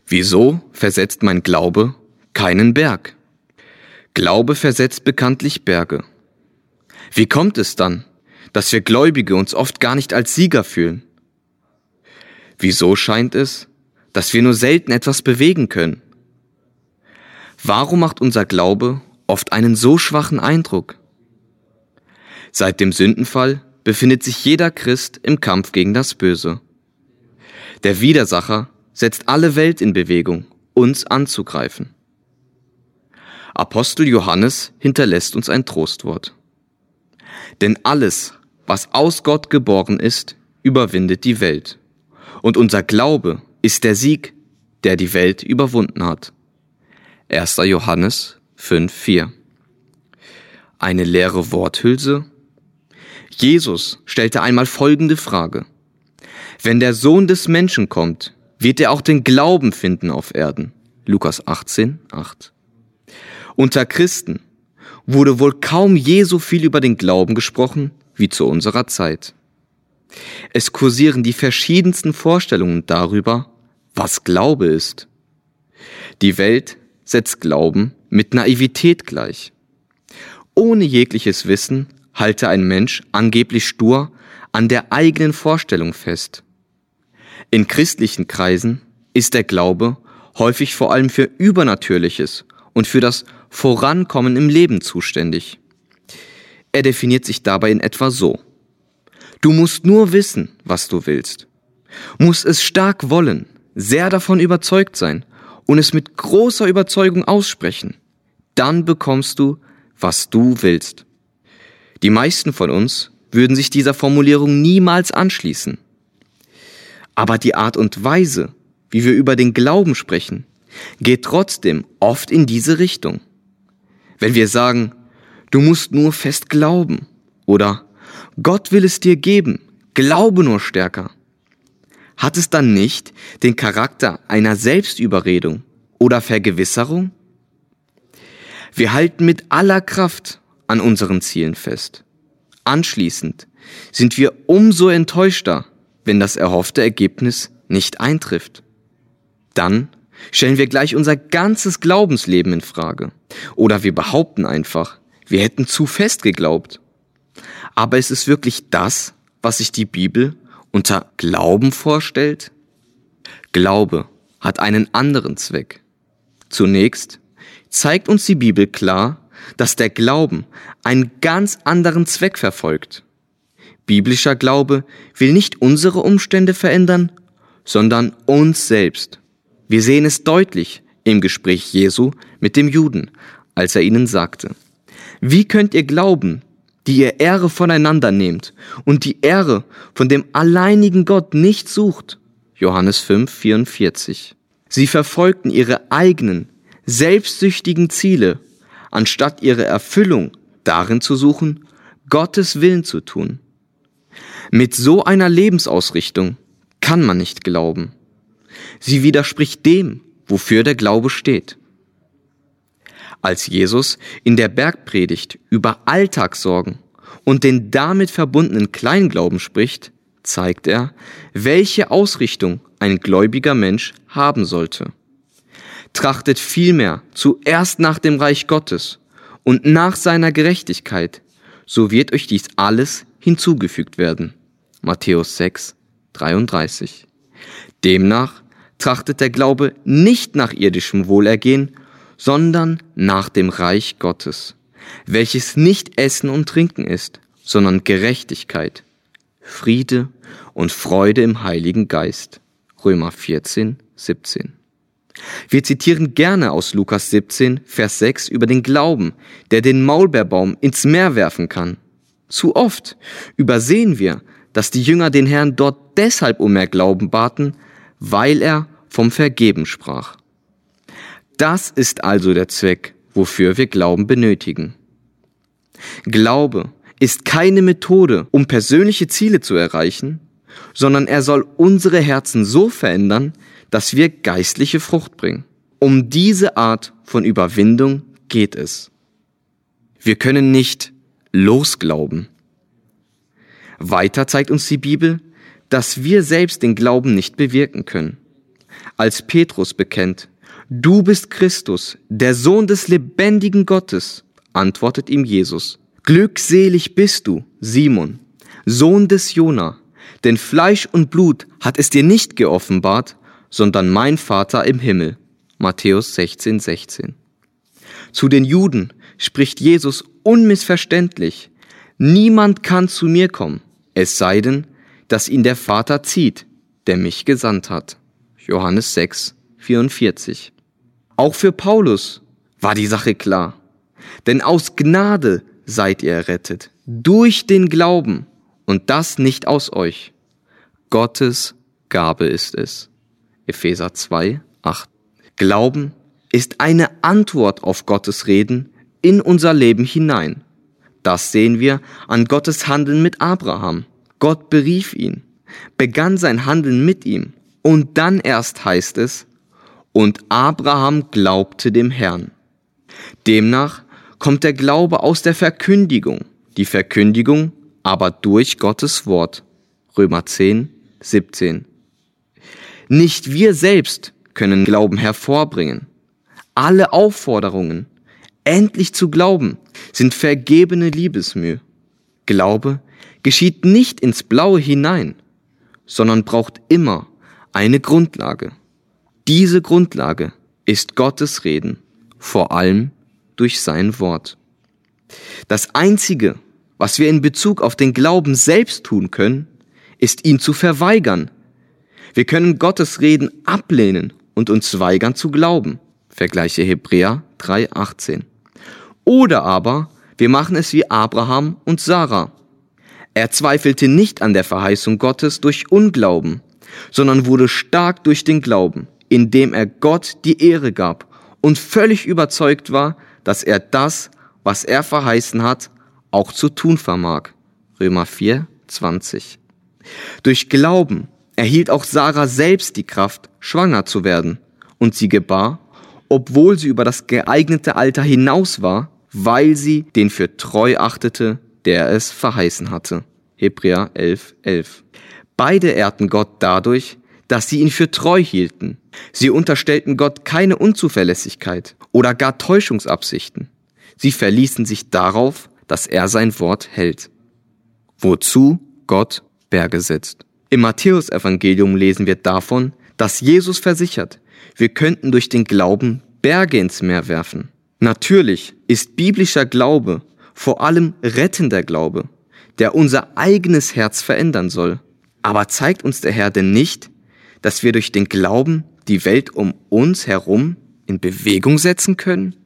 Wieso versetzt mein Glaube keinen Berg? Glaube versetzt bekanntlich Berge. Wie kommt es dann, dass wir Gläubige uns oft gar nicht als Sieger fühlen? Wieso scheint es, dass wir nur selten etwas bewegen können? Warum macht unser Glaube oft einen so schwachen Eindruck? Seit dem Sündenfall befindet sich jeder Christ im Kampf gegen das Böse. Der Widersacher setzt alle Welt in Bewegung, uns anzugreifen. Apostel Johannes hinterlässt uns ein Trostwort. Denn alles, was aus Gott geboren ist, überwindet die Welt. Und unser Glaube ist der Sieg, der die Welt überwunden hat. 1. Johannes 5,4. Eine leere Worthülse? Jesus stellte einmal folgende Frage: Wenn der Sohn des Menschen kommt, wird er auch den Glauben finden auf Erden? Lukas 18,8. Unter Christen wurde wohl kaum je so viel über den Glauben gesprochen wie zu unserer Zeit. Es kursieren die verschiedensten Vorstellungen darüber, was Glaube ist. Die Welt setzt Glauben mit Naivität gleich. Ohne jegliches Wissen halte ein Mensch angeblich stur an der eigenen Vorstellung fest. In christlichen Kreisen ist der Glaube häufig vor allem für Übernatürliches und für das Vorankommen im Leben zuständig. Er definiert sich dabei in etwa so: Du musst nur wissen, was du willst, musst es stark wollen, sehr davon überzeugt sein und es mit großer Überzeugung aussprechen. Dann bekommst du, was du willst. Die meisten von uns würden sich dieser Formulierung niemals anschließen. Aber die Art und Weise, wie wir über den Glauben sprechen, geht trotzdem oft in diese Richtung. Wenn wir sagen, du musst nur fest glauben oder Gott will es dir geben, glaube nur stärker, hat es dann nicht den Charakter einer Selbstüberredung oder Vergewisserung? Wir halten mit aller Kraft an unseren Zielen fest. Anschließend sind wir umso enttäuschter, wenn das erhoffte Ergebnis nicht eintrifft. Dann stellen wir gleich unser ganzes Glaubensleben in Frage. Oder wir behaupten einfach, wir hätten zu fest geglaubt. Aber ist es wirklich das, was sich die Bibel unter Glauben vorstellt? Glaube hat einen anderen Zweck. Zunächst zeigt uns die Bibel klar, dass der Glauben einen ganz anderen Zweck verfolgt. Biblischer Glaube will nicht unsere Umstände verändern, sondern uns selbst. Wir sehen es deutlich im Gespräch Jesu mit dem Juden, als er ihnen sagte: Wie könnt ihr glauben, die ihr Ehre voneinander nehmt und die Ehre von dem alleinigen Gott nicht sucht? Johannes 5,44. Sie verfolgten ihre eigenen, selbstsüchtigen Ziele, anstatt ihre Erfüllung darin zu suchen, Gottes Willen zu tun. Mit so einer Lebensausrichtung kann man nicht glauben. Sie widerspricht dem, wofür der Glaube steht. Als Jesus in der Bergpredigt über Alltagssorgen und den damit verbundenen Kleinglauben spricht, zeigt er, welche Ausrichtung ein gläubiger Mensch haben sollte. Trachtet vielmehr zuerst nach dem Reich Gottes und nach seiner Gerechtigkeit, so wird euch dies alles hinzugefügt werden. Matthäus 6,33. Demnach trachtet der Glaube nicht nach irdischem Wohlergehen, sondern nach dem Reich Gottes, welches nicht Essen und Trinken ist, sondern Gerechtigkeit, Friede und Freude im Heiligen Geist. Römer 14,17. Wir zitieren gerne aus Lukas 17, Vers 6 über den Glauben, der den Maulbeerbaum ins Meer werfen kann. Zu oft übersehen wir, dass die Jünger den Herrn dort deshalb um mehr Glauben baten, weil er vom Vergeben sprach. Das ist also der Zweck, wofür wir Glauben benötigen. Glaube ist keine Methode, um persönliche Ziele zu erreichen, sondern er soll unsere Herzen so verändern, dass wir geistliche Frucht bringen. Um diese Art von Überwindung geht es. Wir können nicht losglauben. Weiter zeigt uns die Bibel, dass wir selbst den Glauben nicht bewirken können. Als Petrus bekennt: Du bist Christus, der Sohn des lebendigen Gottes, antwortet ihm Jesus: Glückselig bist du, Simon, Sohn des Jona, denn Fleisch und Blut hat es dir nicht geoffenbart, sondern mein Vater im Himmel. Matthäus 16,16. Zu den Juden spricht Jesus unmissverständlich: Niemand kann zu mir kommen, es sei denn, dass ihn der Vater zieht, der mich gesandt hat. Johannes 6,44. Auch für Paulus war die Sache klar. Denn aus Gnade seid ihr errettet, durch den Glauben, und das nicht aus euch. Gottes Gabe ist es. Epheser 2,8. Glauben ist eine Antwort auf Gottes Reden in unser Leben hinein. Das sehen wir an Gottes Handeln mit Abraham. Gott berief ihn, begann sein Handeln mit ihm, und dann erst heißt es: Und Abraham glaubte dem Herrn. Demnach kommt der Glaube aus der Verkündigung, die Verkündigung aber durch Gottes Wort. Römer 10,17. Nicht wir selbst können Glauben hervorbringen. Alle Aufforderungen, endlich zu glauben, sind vergebene Liebesmüh. Glaube geschieht nicht ins Blaue hinein, sondern braucht immer eine Grundlage. Diese Grundlage ist Gottes Reden, vor allem durch sein Wort. Das Einzige, was wir in Bezug auf den Glauben selbst tun können, ist ihn zu verweigern. Wir können Gottes Reden ablehnen und uns weigern zu glauben. Vergleiche Hebräer 3,18. Oder aber wir machen es wie Abraham und Sarah. Er zweifelte nicht an der Verheißung Gottes durch Unglauben, sondern wurde stark durch den Glauben, indem er Gott die Ehre gab und völlig überzeugt war, dass er das, was er verheißen hat, auch zu tun vermag. Römer 4,20. Durch Glauben erhielt auch Sarah selbst die Kraft, schwanger zu werden, und sie gebar, obwohl sie über das geeignete Alter hinaus war, weil sie den für treu achtete, der es verheißen hatte. Hebräer 11,11. Beide ehrten Gott dadurch, dass sie ihn für treu hielten. Sie unterstellten Gott keine Unzuverlässigkeit oder gar Täuschungsabsichten. Sie verließen sich darauf, dass er sein Wort hält. Wozu Gott Berge setzt. Im Matthäusevangelium lesen wir davon, dass Jesus versichert, wir könnten durch den Glauben Berge ins Meer werfen. Natürlich ist biblischer Glaube vor allem rettender Glaube, der unser eigenes Herz verändern soll. Aber zeigt uns der Herr denn nicht, dass wir durch den Glauben die Welt um uns herum in Bewegung setzen können?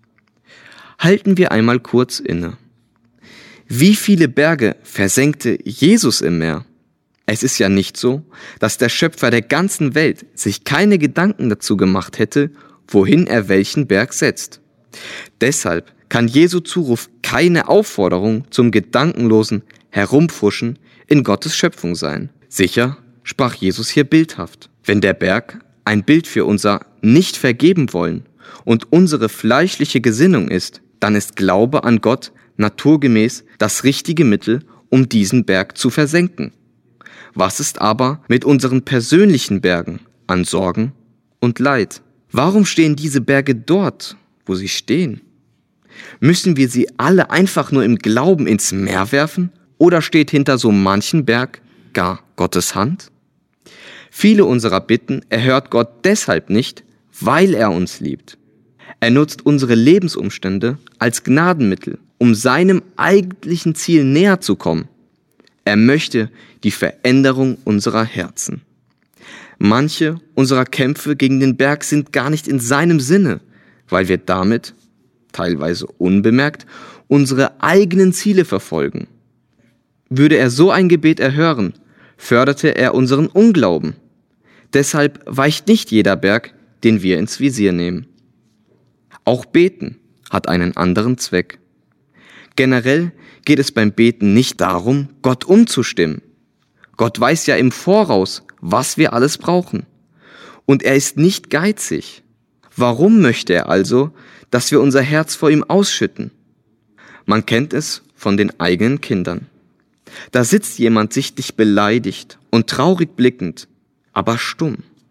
Halten wir einmal kurz inne. Wie viele Berge versenkte Jesus im Meer? Es ist ja nicht so, dass der Schöpfer der ganzen Welt sich keine Gedanken dazu gemacht hätte, wohin er welchen Berg setzt. Deshalb kann Jesu Zuruf keine Aufforderung zum gedankenlosen Herumfuschen in Gottes Schöpfung sein. Sicher sprach Jesus hier bildhaft. Wenn der Berg ein Bild für unser Nicht-Vergeben-Wollen und unsere fleischliche Gesinnung ist, dann ist Glaube an Gott naturgemäß das richtige Mittel, um diesen Berg zu versenken. Was ist aber mit unseren persönlichen Bergen an Sorgen und Leid? Warum stehen diese Berge dort, wo sie stehen? Müssen wir sie alle einfach nur im Glauben ins Meer werfen? Oder steht hinter so manchen Berg gar Gottes Hand? Viele unserer Bitten erhört Gott deshalb nicht, weil er uns liebt. Er nutzt unsere Lebensumstände als Gnadenmittel, um seinem eigentlichen Ziel näher zu kommen. Er möchte die Veränderung unserer Herzen. Manche unserer Kämpfe gegen den Berg sind gar nicht in seinem Sinne, weil wir damit, teilweise unbemerkt, unsere eigenen Ziele verfolgen. Würde er so ein Gebet erhören, förderte er unseren Unglauben. Deshalb weicht nicht jeder Berg, den wir ins Visier nehmen. Auch Beten hat einen anderen Zweck. Generell geht es beim Beten nicht darum, Gott umzustimmen. Gott weiß ja im Voraus, was wir alles brauchen. Und er ist nicht geizig. Warum möchte er also, dass wir unser Herz vor ihm ausschütten? Man kennt es von den eigenen Kindern. Da sitzt jemand sichtlich beleidigt und traurig blickend, aber stumm.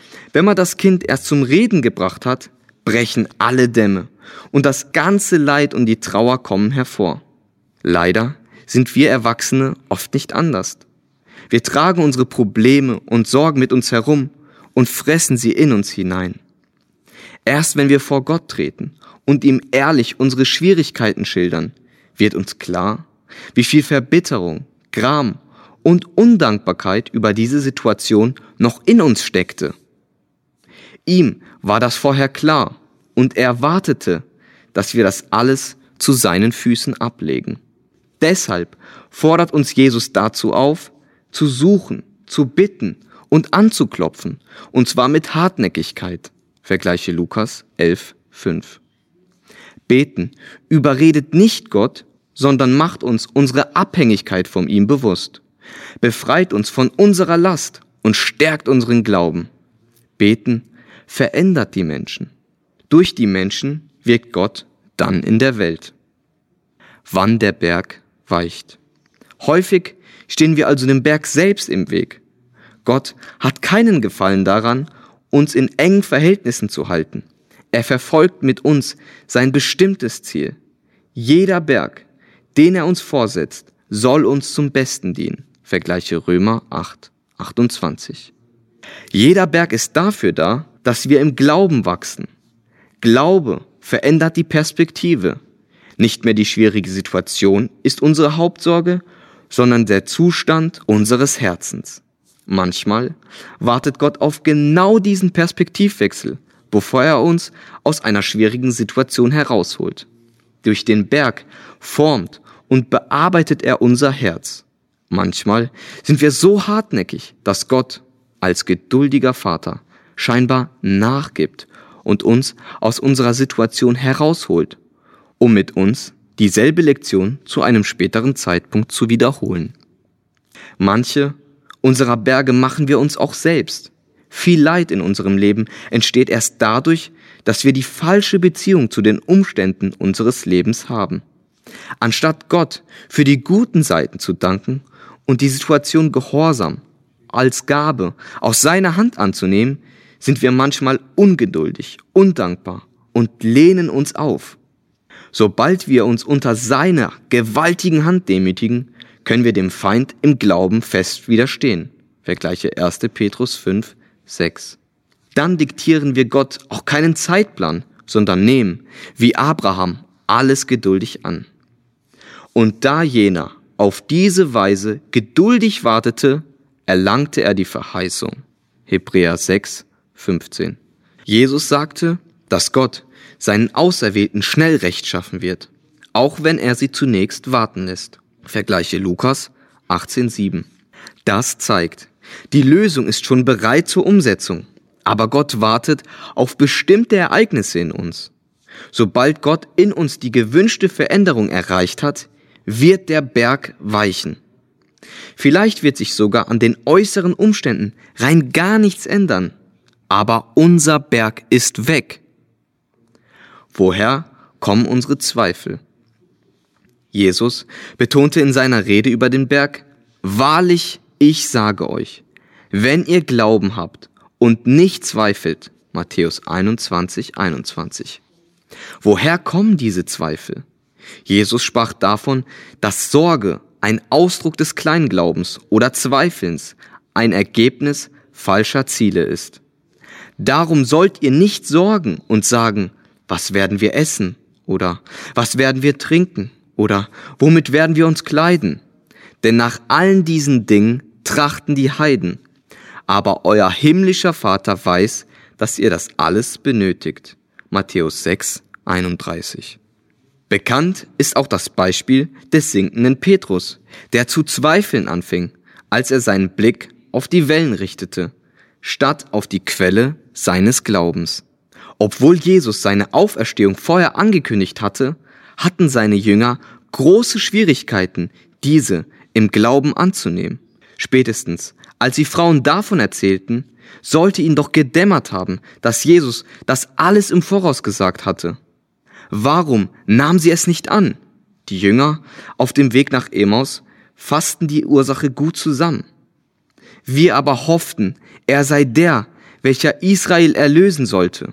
Wenn man das Kind erst zum Reden gebracht hat, brechen alle Dämme und das ganze Leid und die Trauer kommen hervor. Leider sind wir Erwachsene oft nicht anders. Wir tragen unsere Probleme und Sorgen mit uns herum und fressen sie in uns hinein. Erst wenn wir vor Gott treten und ihm ehrlich unsere Schwierigkeiten schildern, wird uns klar, wie viel Verbitterung, Gram und Undankbarkeit über diese Situation noch in uns steckte. Ihm war das vorher klar und er wartete, dass wir das alles zu seinen Füßen ablegen. Deshalb fordert uns Jesus dazu auf, zu suchen, zu bitten und anzuklopfen, und zwar mit Hartnäckigkeit. Vergleiche Lukas 11,5. Beten überredet nicht Gott, sondern macht uns unsere Abhängigkeit von ihm bewusst, befreit uns von unserer Last und stärkt unseren Glauben. Beten verändert die Menschen. Durch die Menschen wirkt Gott dann in der Welt. Wann der Berg weicht. Häufig stehen wir also dem Berg selbst im Weg. Gott hat keinen Gefallen daran, uns in engen Verhältnissen zu halten. Er verfolgt mit uns sein bestimmtes Ziel. Jeder Berg, den er uns vorsetzt, soll uns zum Besten dienen. Vergleiche Römer 8,28. Jeder Berg ist dafür da, dass wir im Glauben wachsen. Glaube verändert die Perspektive. Nicht mehr die schwierige Situation ist unsere Hauptsorge, sondern der Zustand unseres Herzens. Manchmal wartet Gott auf genau diesen Perspektivwechsel, bevor er uns aus einer schwierigen Situation herausholt. Durch den Berg formt und bearbeitet er unser Herz. Manchmal sind wir so hartnäckig, dass Gott als geduldiger Vater scheinbar nachgibt und uns aus unserer Situation herausholt, um mit uns dieselbe Lektion zu einem späteren Zeitpunkt zu wiederholen. Manche unserer Berge machen wir uns auch selbst. Viel Leid in unserem Leben entsteht erst dadurch, dass wir die falsche Beziehung zu den Umständen unseres Lebens haben. Anstatt Gott für die guten Seiten zu danken und die Situation gehorsam als Gabe aus seiner Hand anzunehmen, sind wir manchmal ungeduldig, undankbar und lehnen uns auf. Sobald wir uns unter seiner gewaltigen Hand demütigen, können wir dem Feind im Glauben fest widerstehen. Vergleiche 1. Petrus 5,6. Dann diktieren wir Gott auch keinen Zeitplan, sondern nehmen, wie Abraham, alles geduldig an. Und da jener auf diese Weise geduldig wartete, erlangte er die Verheißung. Hebräer 6,15. Jesus sagte, dass Gott seinen Auserwählten schnell Recht schaffen wird, auch wenn er sie zunächst warten lässt. Vergleiche Lukas 18,7. Das zeigt, die Lösung ist schon bereit zur Umsetzung, aber Gott wartet auf bestimmte Ereignisse in uns. Sobald Gott in uns die gewünschte Veränderung erreicht hat, wird der Berg weichen. Vielleicht wird sich sogar an den äußeren Umständen rein gar nichts ändern, aber unser Berg ist weg. Woher kommen unsere Zweifel? Jesus betonte in seiner Rede über den Berg: Wahrlich, ich sage euch, wenn ihr Glauben habt und nicht zweifelt, Matthäus 21,21. Woher kommen diese Zweifel? Jesus sprach davon, dass Sorge ein Ausdruck des Kleinglaubens oder Zweifelns, ein Ergebnis falscher Ziele ist. Darum sollt ihr nicht sorgen und sagen: Was werden wir essen? Oder was werden wir trinken? Oder womit werden wir uns kleiden? Denn nach allen diesen Dingen trachten die Heiden. Aber euer himmlischer Vater weiß, dass ihr das alles benötigt. Matthäus 6,31. Bekannt ist auch das Beispiel des sinkenden Petrus, der zu zweifeln anfing, als er seinen Blick auf die Wellen richtete, statt auf die Quelle seines Glaubens. Obwohl Jesus seine Auferstehung vorher angekündigt hatte, hatten seine Jünger große Schwierigkeiten, diese im Glauben anzunehmen. Spätestens, als die Frauen davon erzählten, sollte ihnen doch gedämmert haben, dass Jesus das alles im Voraus gesagt hatte. Warum nahmen sie es nicht an? Die Jünger auf dem Weg nach Emmaus fassten die Ursache gut zusammen. Wir aber hofften, er sei der, welcher Israel erlösen sollte.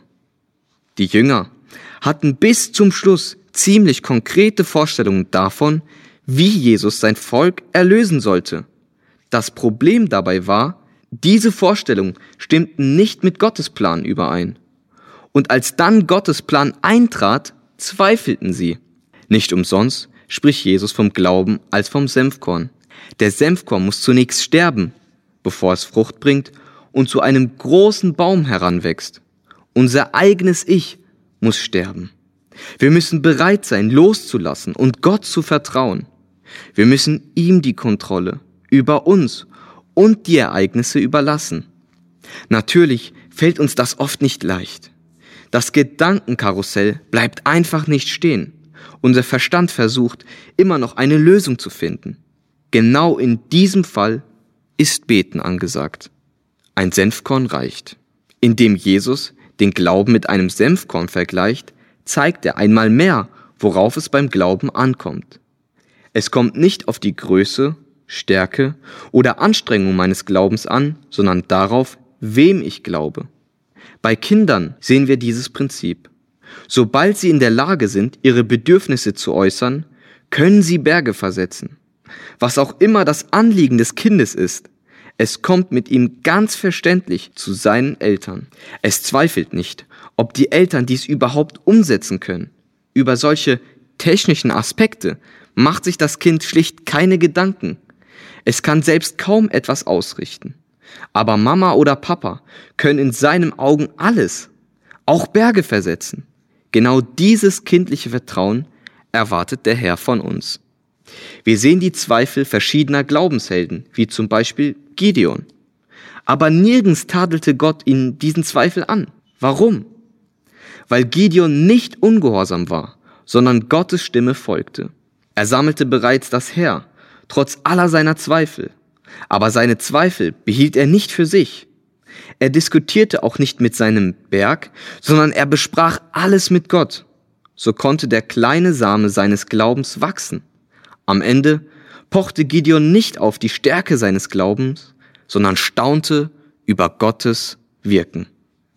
Die Jünger hatten bis zum Schluss ziemlich konkrete Vorstellungen davon, wie Jesus sein Volk erlösen sollte. Das Problem dabei war, diese Vorstellungen stimmten nicht mit Gottes Plan überein. Und als dann Gottes Plan eintrat, zweifelten sie. Nicht umsonst spricht Jesus vom Glauben als vom Senfkorn. Der Senfkorn muss zunächst sterben, bevor es Frucht bringt und zu einem großen Baum heranwächst. Unser eigenes Ich muss sterben. Wir müssen bereit sein, loszulassen und Gott zu vertrauen. Wir müssen ihm die Kontrolle über uns und die Ereignisse überlassen. Natürlich fällt uns das oft nicht leicht. Das Gedankenkarussell bleibt einfach nicht stehen. Unser Verstand versucht, immer noch eine Lösung zu finden. Genau in diesem Fall ist Beten angesagt. Ein Senfkorn reicht. Indem Jesus den Glauben mit einem Senfkorn vergleicht, zeigt er einmal mehr, worauf es beim Glauben ankommt. Es kommt nicht auf die Größe, Stärke oder Anstrengung meines Glaubens an, sondern darauf, wem ich glaube. Bei Kindern sehen wir dieses Prinzip. Sobald sie in der Lage sind, ihre Bedürfnisse zu äußern, können sie Berge versetzen. Was auch immer das Anliegen des Kindes ist, es kommt mit ihm ganz verständlich zu seinen Eltern. Es zweifelt nicht, ob die Eltern dies überhaupt umsetzen können. Über solche technischen Aspekte macht sich das Kind schlicht keine Gedanken. Es kann selbst kaum etwas ausrichten. Aber Mama oder Papa können in seinen Augen alles, auch Berge versetzen. Genau dieses kindliche Vertrauen erwartet der Herr von uns. Wir sehen die Zweifel verschiedener Glaubenshelden, wie zum Beispiel Gideon. Aber nirgends tadelte Gott ihn diesen Zweifel an. Warum? Weil Gideon nicht ungehorsam war, sondern Gottes Stimme folgte. Er sammelte bereits das Heer, trotz aller seiner Zweifel. Aber seine Zweifel behielt er nicht für sich. Er diskutierte auch nicht mit seinem Berg, sondern er besprach alles mit Gott. So konnte der kleine Same seines Glaubens wachsen. Am Ende pochte Gideon nicht auf die Stärke seines Glaubens, sondern staunte über Gottes Wirken.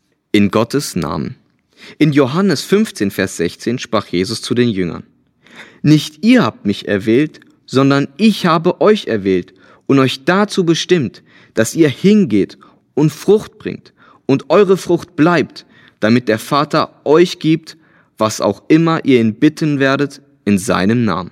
In Gottes Namen. In Johannes 15, Vers 16 sprach Jesus zu den Jüngern: Nicht ihr habt mich erwählt, sondern ich habe euch erwählt und euch dazu bestimmt, dass ihr hingeht und Frucht bringt und eure Frucht bleibt, damit der Vater euch gibt, was auch immer ihr ihn bitten werdet, in seinem Namen.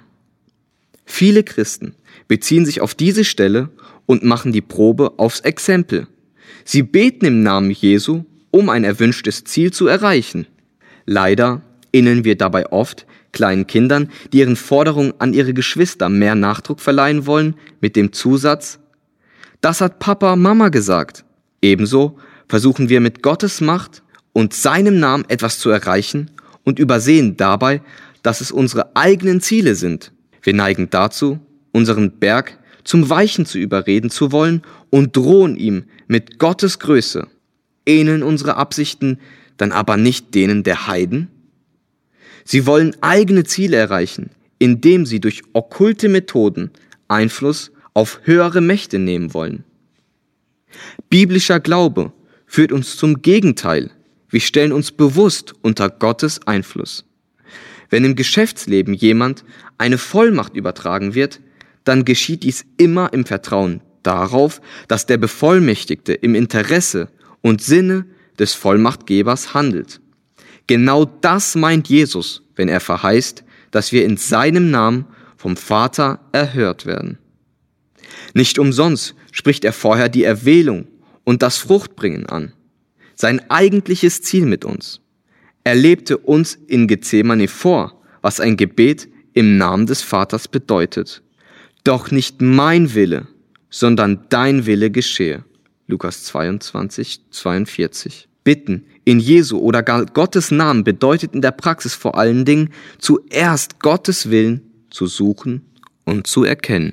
Viele Christen beziehen sich auf diese Stelle und machen die Probe aufs Exempel. Sie beten im Namen Jesu, um ein erwünschtes Ziel zu erreichen. Leider ähneln wir dabei oft kleinen Kindern, die ihren Forderungen an ihre Geschwister mehr Nachdruck verleihen wollen, mit dem Zusatz: Das hat Papa, Mama gesagt. Ebenso versuchen wir mit Gottes Macht und seinem Namen etwas zu erreichen und übersehen dabei, dass es unsere eigenen Ziele sind. Wir neigen dazu, unseren Berg zum Weichen zu überreden zu wollen und drohen ihm mit Gottes Größe. Ähneln unsere Absichten dann aber nicht denen der Heiden? Sie wollen eigene Ziele erreichen, indem sie durch okkulte Methoden Einfluss auf höhere Mächte nehmen wollen. Biblischer Glaube führt uns zum Gegenteil. Wir stellen uns bewusst unter Gottes Einfluss. Wenn im Geschäftsleben jemand eine Vollmacht übertragen wird, dann geschieht dies immer im Vertrauen darauf, dass der Bevollmächtigte im Interesse und Sinne des Vollmachtgebers handelt. Genau das meint Jesus, wenn er verheißt, dass wir in seinem Namen vom Vater erhört werden. Nicht umsonst spricht er vorher die Erwählung und das Fruchtbringen an. Sein eigentliches Ziel mit uns. Er lebte uns in Gethsemane vor, was ein Gebet im Namen des Vaters bedeutet. Doch nicht mein Wille, sondern dein Wille geschehe. Lukas 22, 42. Bitten in Jesu oder gar Gottes Namen bedeutet in der Praxis vor allen Dingen, zuerst Gottes Willen zu suchen und zu erkennen.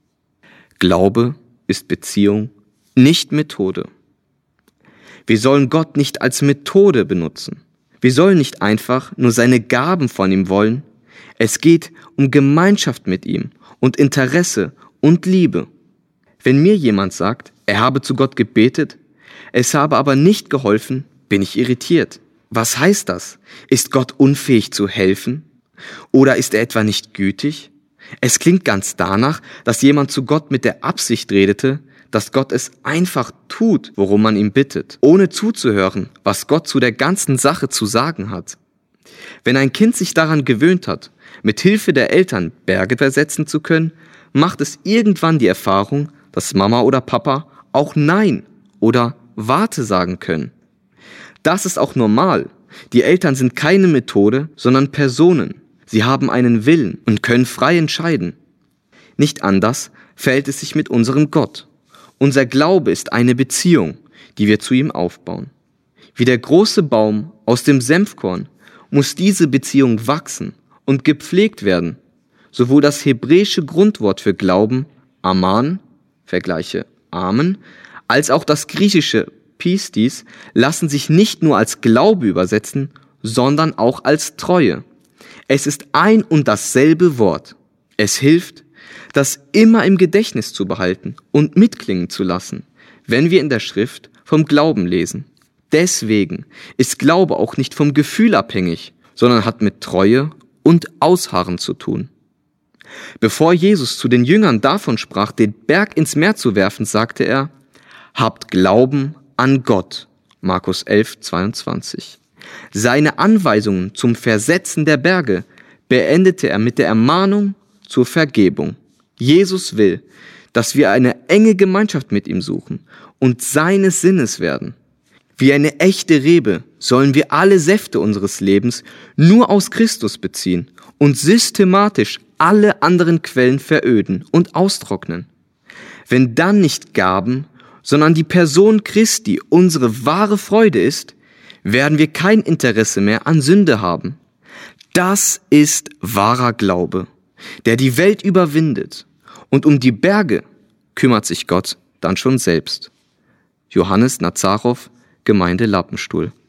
Glaube ist Beziehung, nicht Methode. Wir sollen Gott nicht als Methode benutzen. Wir sollen nicht einfach nur seine Gaben von ihm wollen. Es geht um Gemeinschaft mit ihm und Interesse und Liebe. Wenn mir jemand sagt, er habe zu Gott gebetet, Es habe aber nicht geholfen, bin ich irritiert. Was heißt das? Ist Gott unfähig zu helfen? Oder ist er etwa nicht gütig? Es klingt ganz danach, dass jemand zu Gott mit der Absicht redete, dass Gott es einfach tut, worum man ihn bittet, ohne zuzuhören, was Gott zu der ganzen Sache zu sagen hat. Wenn ein Kind sich daran gewöhnt hat, mit Hilfe der Eltern Berge versetzen zu können, macht es irgendwann die Erfahrung, dass Mama oder Papa auch Nein oder Warte sagen können. Das ist auch normal. Die Eltern sind keine Methode, sondern Personen. Sie haben einen Willen und können frei entscheiden. Nicht anders verhält es sich mit unserem Gott. Unser Glaube ist eine Beziehung, die wir zu ihm aufbauen. Wie der große Baum aus dem Senfkorn muss diese Beziehung wachsen und gepflegt werden. Sowohl das hebräische Grundwort für Glauben, Aman, vergleiche Amen, als auch das griechische Pistis lassen sich nicht nur als Glaube übersetzen, sondern auch als Treue. Es ist ein und dasselbe Wort. Es hilft, das immer im Gedächtnis zu behalten und mitklingen zu lassen, wenn wir in der Schrift vom Glauben lesen. Deswegen ist Glaube auch nicht vom Gefühl abhängig, sondern hat mit Treue und Ausharren zu tun. Bevor Jesus zu den Jüngern davon sprach, den Berg ins Meer zu werfen, sagte er: Habt Glauben an Gott. Markus 11,22. Seine Anweisungen zum Versetzen der Berge beendete er mit der Ermahnung zur Vergebung. Jesus will, dass wir eine enge Gemeinschaft mit ihm suchen und seines Sinnes werden. Wie eine echte Rebe sollen wir alle Säfte unseres Lebens nur aus Christus beziehen und systematisch alle anderen Quellen veröden und austrocknen. Wenn dann nicht Gaben, sondern die Person Christi unsere wahre Freude ist, werden wir kein Interesse mehr an Sünde haben. Das ist wahrer Glaube, der die Welt überwindet. Und um die Berge kümmert sich Gott dann schon selbst. Johannes Nazarow, Gemeinde Lappenstuhl.